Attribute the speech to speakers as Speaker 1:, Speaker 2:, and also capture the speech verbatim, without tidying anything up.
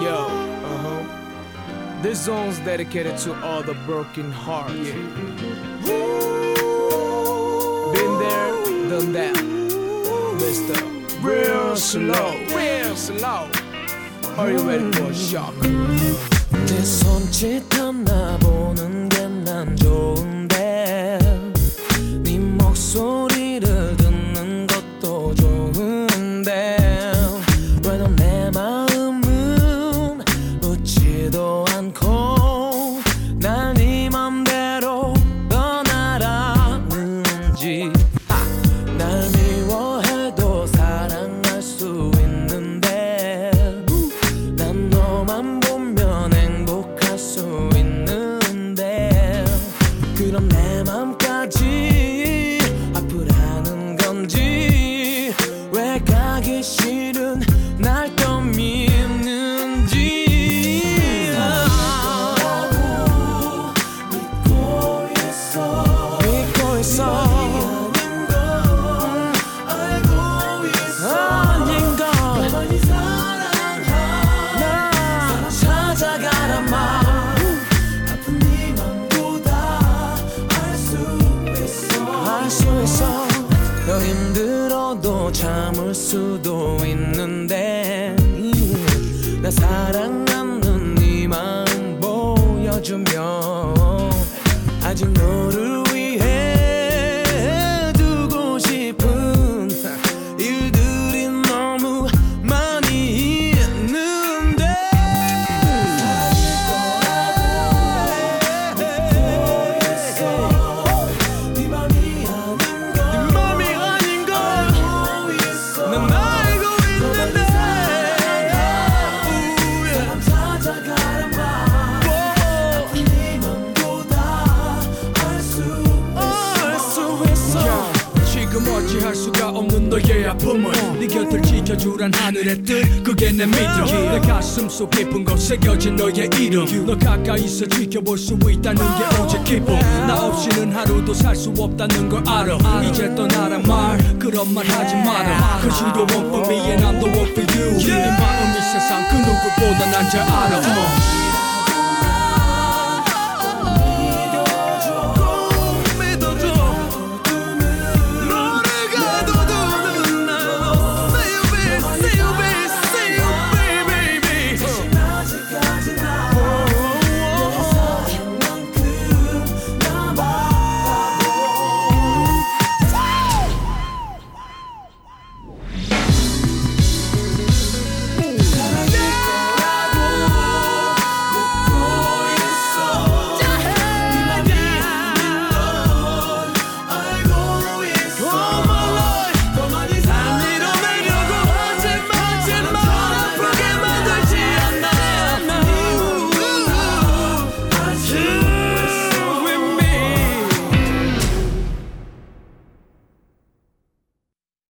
Speaker 1: Yo, uh-huh. This song's dedicated to all the broken hearts. Yeah. Been there, done that. Mister Real Slow, real slow. Are you ready for a shock?
Speaker 2: 내 손짓 하나 보는 게 난 좋은데 네 목소리를 듣는 것도 좋은데 왜 넌 내 마음은 묻지도 않고 날 네 맘대로 떠나라는지 날 미워해도 사랑할 수 있는데 난 너만 보면 행복할 수 있는데 그럼 내 맘까지 아프라는 건지 왜 가기 싫은 날 또 믿는지 믿고 있어 믿고 있어 더 힘들어도 참을 수도 있는데 나 사랑하는 네 마음 보여주면 아직 너를 위해 두고 싶은 일들이 너무 많이 있는데 네 맘이
Speaker 3: 어찌할 수가 없는 너의 아픔을 네 곁을 지켜주란 하늘의 뜻 그게 내 믿음 내 가슴 속 깊은 곳 새겨진 너의 이름 너 가까이서 지켜볼 수 있다는 게 오직 기쁨 나 없이는 하루도 살 수 없다는 걸 알아 이제 떠나란 말 그런 말 하지 마라 Cause you the one for me and I'm the one for you 네 마음이 세상 그 누구보다 난 잘 알아